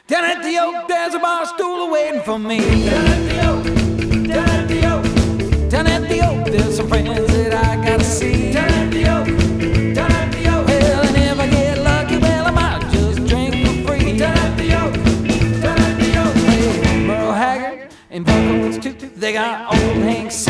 Down at the Oak, there's a bar stool waiting for me. Down at the Oak, down at the Oak, Down at the Oak, there's some friends that I gotta see. down at the Oak, down at the Oak, Well, and if I get lucky, well, I might just drink for free. down at the Oak, down at the Oak. Hey, Merle Haggard and Buck Owens too. They got old Hank